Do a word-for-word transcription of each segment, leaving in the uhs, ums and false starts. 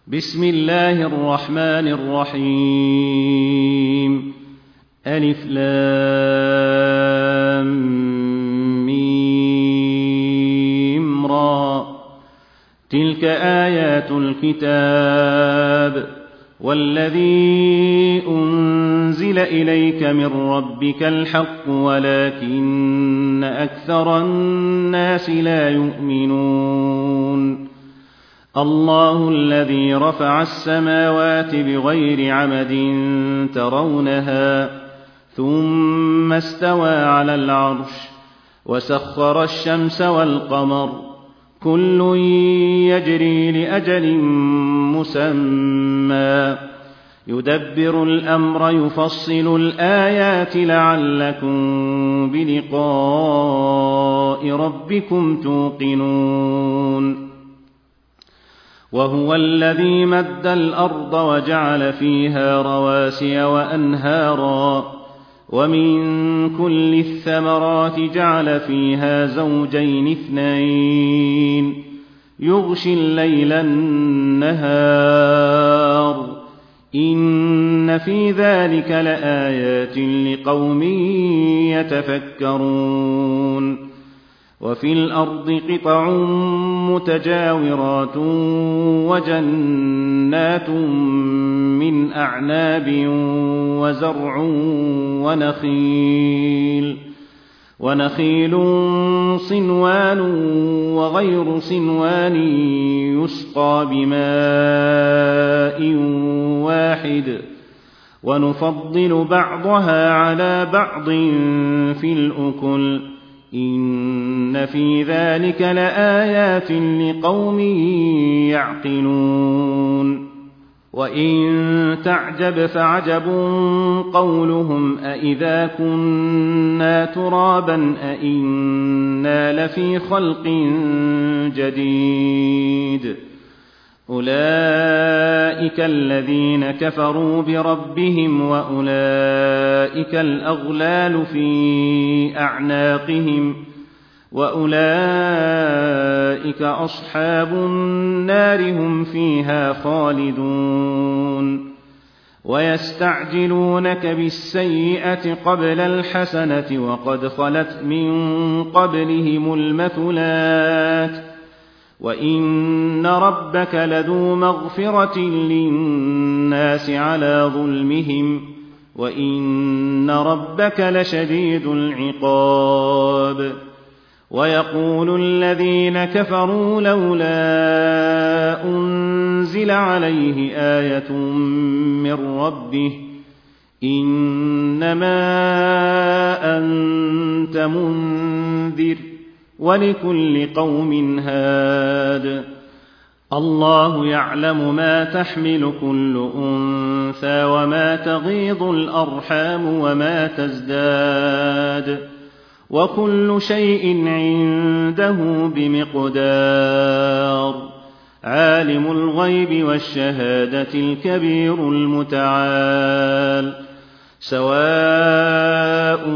بسم الله الرحمن الرحيم. ألف لام ميم را. تلك آيات الكتاب والذي أنزل إليك من ربك الحق ولكن أكثر الناس لا يؤمنون. الله الذي رفع السماوات بغير عمد ترونها ثم استوى على العرش وسخر الشمس والقمر كل يجري لأجل مسمى يدبر الأمر يفصل الآيات لعلكم بلقاء ربكم توقنون. وهو الذي مد الأرض وجعل فيها رواسي وأنهارا ومن كل الثمرات جعل فيها زوجين اثنين يغشي الليل النهار إن في ذلك لآيات لقوم يتفكرون. وفي الأرض قطع متجاورات وجنات من أعناب وزرع ونخيل ونخيل صنوان وغير صنوان يسقى بماء واحد ونفضل بعضها على بعض في الأكل إن في ذلك لآيات لقوم يعقلون. وإن تعجب فعجب قولهم أإذا كنا ترابا أإنا لفي خلق جديد. أولئك الذين كفروا بربهم وأولئك الأغلال في أعناقهم وأولئك أصحاب النار هم فيها خالدون. ويستعجلونك بالسيئة قبل الحسنة وقد خلت من قبلهم المثلات وإن ربك لذو مغفرة للناس على ظلمهم وإن ربك لشديد العقاب. ويقول الذين كفروا لولا أنزل عليه آية من ربه إنما أنت منذر ولكل قوم هاد. الله يعلم ما تحمل كل أنثى وما تغيض الأرحام وما تزداد وكل شيء عنده بمقدار. عالم الغيب والشهادة الكبير المتعال. سواء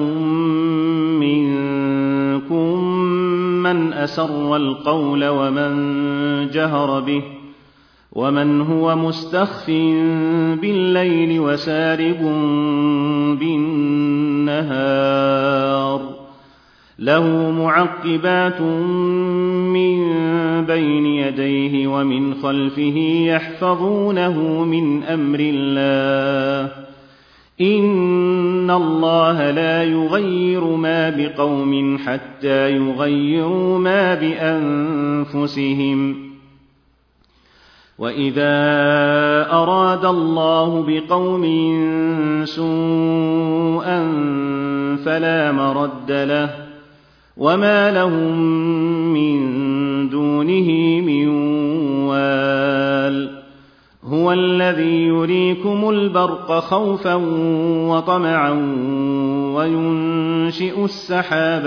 منكم من أسر القول ومن جهر به ومن هو مستخف بالليل وسارب بالنهار. له معقبات من بين يديه ومن خلفه يحفظونه من أمر الله. إن الله لا يغير ما بقوم حتى يغيروا ما بأنفسهم. وإذا أراد الله بقوم سوءا فلا مرد له وما لهم من دونه من وال. هو الذي يريكم البرق خوفا وطمعا وينشئ السحاب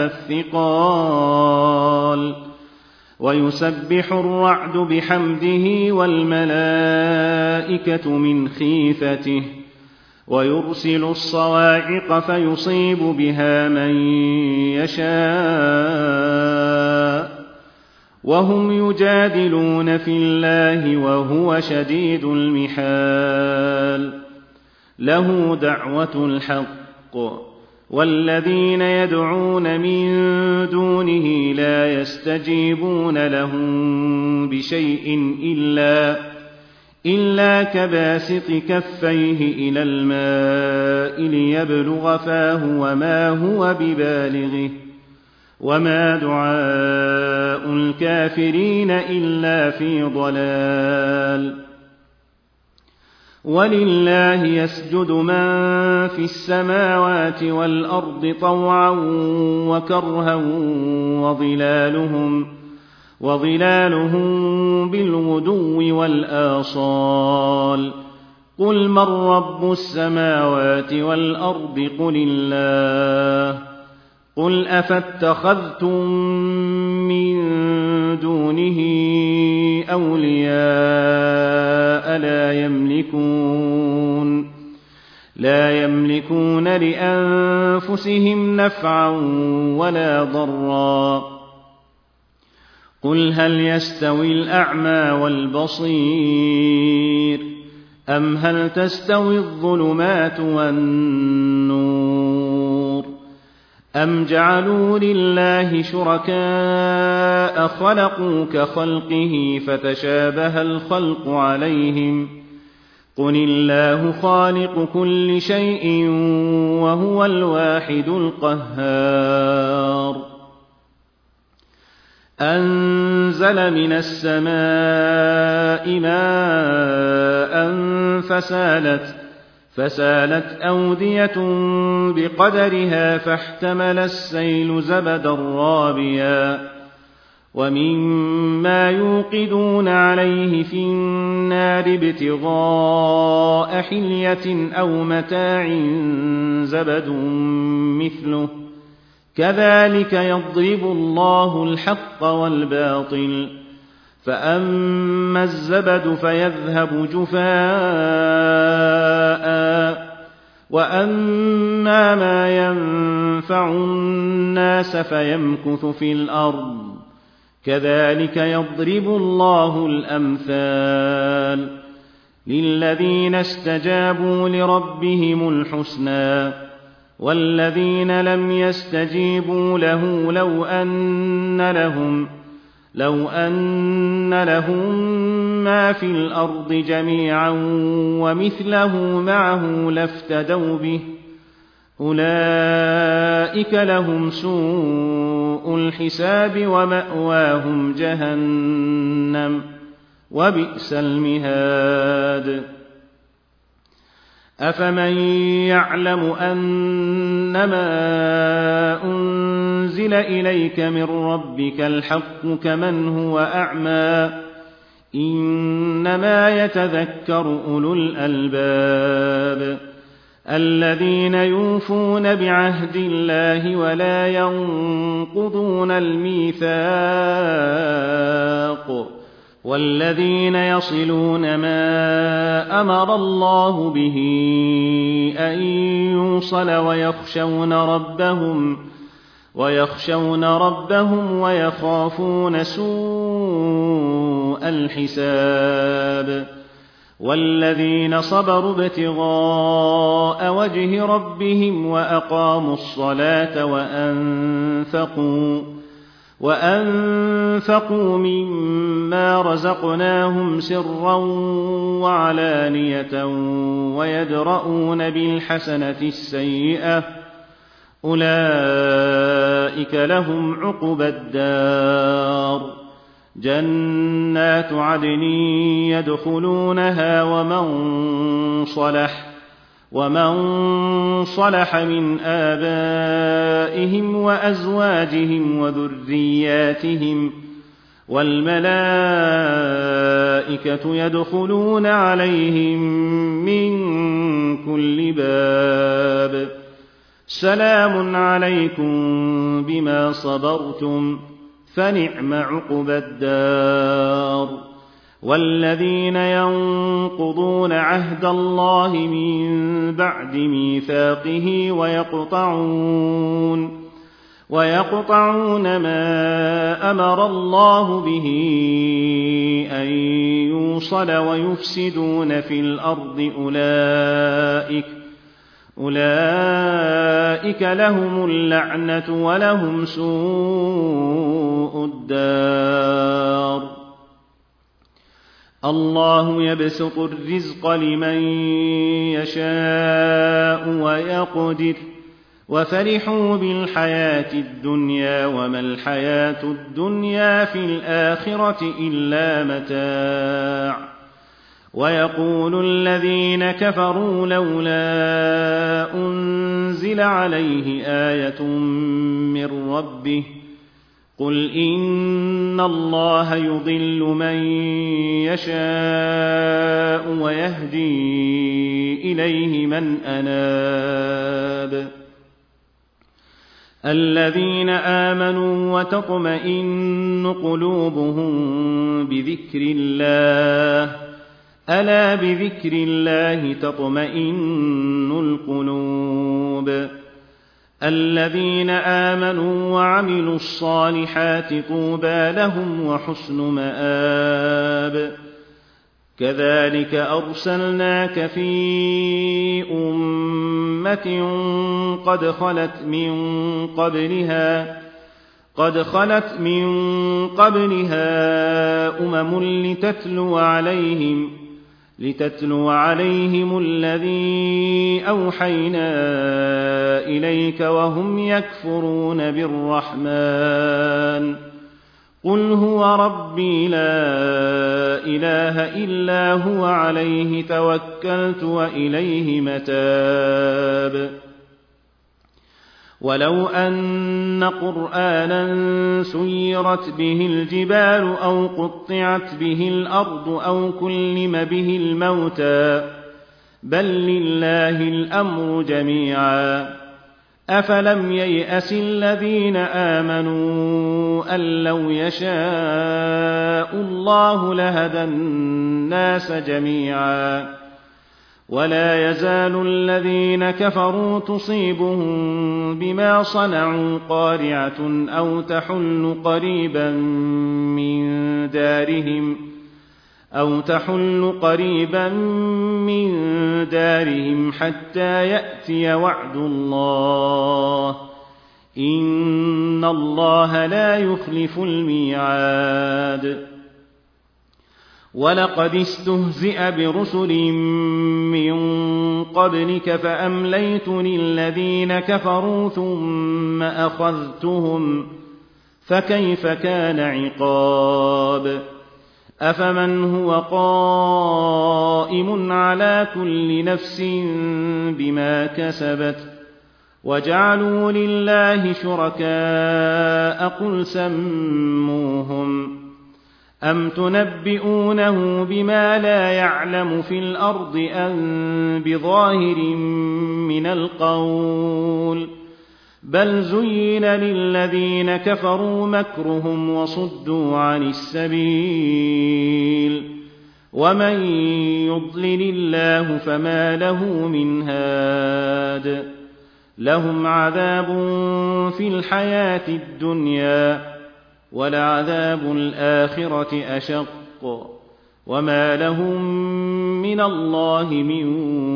الثقال ويسبح الرعد بحمده والملائكة من خيفته ويرسل الصواعق فيصيب بها من يشاء وهم يجادلون في الله وهو شديد المحال له دعوة الحق والذين يدعون من دونه لا يستجيبون لهم بشيء إلا, إلا كباسط كفيه إلى الماء ليبلغ فاه وما هو ببالغه وما دعاء الكافرين إلا في ضلال ولله يسجد من في السماوات والأرض طوعا وكرها وظلالهم, وظلالهم بالغدو والآصال قل من رب السماوات والأرض قل الله قل أفاتخذتم من دونه أولياء لا يملكون لا يملكون لأنفسهم نفعا ولا ضرا قل هل يستوي الأعمى والبصير أم هل تستوي الظلمات والنور أم جعلوا لله شركاء خلقوا كخلقه فتشابه الخلق عليهم قل الله خالق كل شيء وهو الواحد القهار أنزل من السماء ماء فسالت فسالت أودية بقدرها فاحتمل السيل زبدا رابيا ومما يوقدون عليه في النار ابتغاء حلية أو متاع زبد مثله كذلك يضرب الله الحق والباطل فأما الزبد فيذهب جفاء وأما ما ينفع الناس فيمكث في الأرض كذلك يضرب الله الأمثال للذين استجابوا لربهم الحسنى والذين لم يستجيبوا له لو أن لهم لو أن لهم ما في الأرض جميعا ومثله معه لافتدوا به أولئك لهم سوء الحساب ومأواهم جهنم وبئس المهاد أفمن يعلم أنما أنزل إليك من ربك الحق كمن هو أعمى إنما يتذكر أولو الألباب الذين يوفون بعهد الله ولا ينقضون الميثاق والذين يصلون ما أمر الله به أن يوصل ويخشون ربهم ويخشون ربهم ويخافون سوء الحساب والذين صبروا ابتغاء وجه ربهم وأقاموا الصلاة وأنفقوا وأنفقوا مما رزقناهم سرا وعلانية ويدرؤون بالحسنة السيئة أولئك لهم عقبى الدار جنات عدن يدخلونها ومن صلح ومن صلح من آبائهم وأزواجهم وذرياتهم والملائكة يدخلون عليهم من كل باب سلام عليكم بما صبرتم فنعم عقبى الدار والذين ينقضون عهد الله من بعد ميثاقه ويقطعون ويقطعون ما أمر الله به أن يوصل ويفسدون في الأرض أولئك أولئك لهم اللعنة ولهم سوء الدار. الله يبسط الرزق لمن يشاء ويقدر وفرحوا بالحياة الدنيا وما الحياة الدنيا في الآخرة إلا متاع. ويقول الذين كفروا لولا أنزل عليه آية من ربه قل إن الله يضل من يشاء ويهدي إليه من أناب. الذين آمنوا وتطمئن قلوبهم بذكر الله ألا بذكر الله تطمئن القلوب. الذين آمنوا وعملوا الصالحات طوبى لهم وحسن مآب. كذلك أرسلناك في أمة قد خلت من قبلها قد خلت من قبلها أمم لتتلو عليهم لتتلو عليهم الذي أوحينا إليك وهم يكفرون بالرحمن قل هو ربي لا إله إلا هو عليه توكلت وإليه متاب. ولو أن قرآنا سيرت به الجبال أو قطعت به الأرض أو كلم به الموتى بل لله الأمر جميعا أفلم ييأس الذين آمنوا أن لو يشاء الله لهدى الناس جميعا ولا يزال الذين كفروا تصيبهم بما صنعوا قارعة أو تحل قريبا من دارهم أو تحل قريبا من دارهم حتى يأتي وعد الله إن الله لا يخلف الميعاد. ولقد استهزئ برسل من قبلك فأمليت للذين كفروا ثم أخذتهم فكيف كان عقاب. أفمن هو قائم على كل نفس بما كسبت وجعلوا لله شركاء قل سموهم أم تنبئونه بما لا يعلم في الأرض أم بظاهر من القول بل زين للذين كفروا مكرهم وصدوا عن السبيل ومن يضلل الله فما له من هاد. لهم عذاب في الحياة الدنيا ولعذاب الآخرة أشق وما لهم من الله من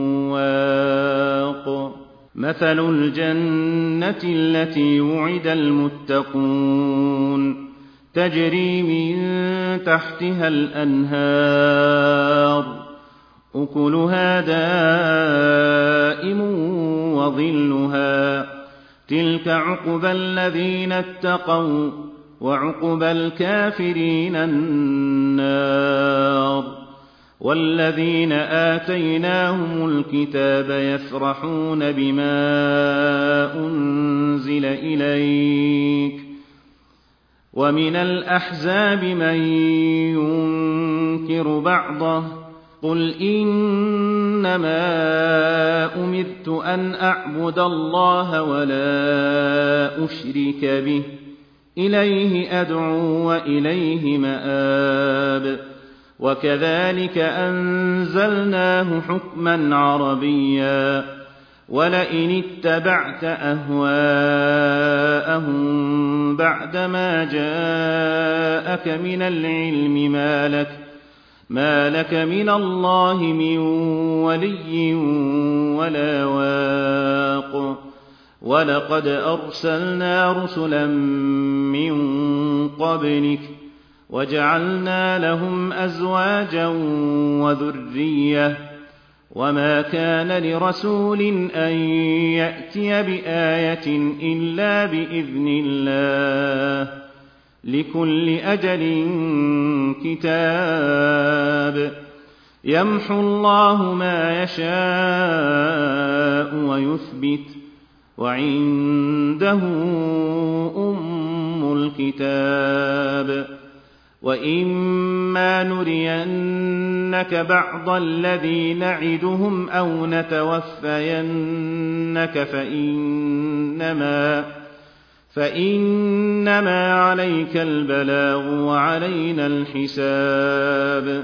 واق. مثل الجنة التي وعد المتقون تجري من تحتها الأنهار أكلها دائم وظلها تلك عقبى الذين اتقوا وعقبى الكافرين النار. والذين آتيناهم الكتاب يفرحون بما أنزل إليك ومن الأحزاب من ينكر بعضه قل إنما أمرت أن أعبد الله ولا أشرك به إليه أدعو وإليه مآب. وكذلك أنزلناه حكما عربيا ولئن اتبعت أهواءهم بعدما جاءك من العلم ما لك, ما لك من الله من ولي ولا واق. ولقد أرسلنا رسلا من قبلك وجعلنا لهم أزواجا وذرية, وما كان لرسول أن يأتي بآية إلا بإذن الله, لكل أجل كتاب. يمحو الله ما يشاء ويثبت, وعنده أم الكتاب. وإما نرينك بعض الذي نعدهم أو نتوفينك فإنما, فإنما عليك البلاغ وعلينا الحساب.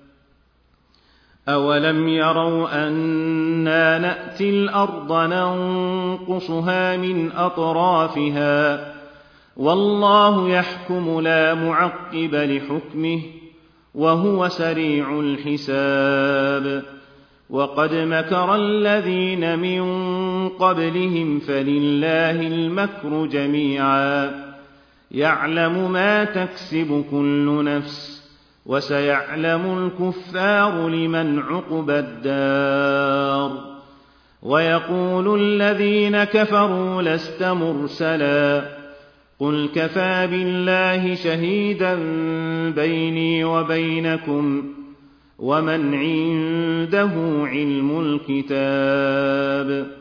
أولم يروا أنا نأتي الأرض ننقصها من أطرافها, والله يحكم لا معقب لحكمه, وهو سريع الحساب. وقد مكر الذين من قبلهم فلله المكر جميعا, يعلم ما تكسب كل نفس, وسيعلم الكفار لمن عقبى الدار. ويقول الذين كفروا لست مرسلا, قل كفى بالله شهيدا بيني وبينكم, ومن عنده علم الكتاب.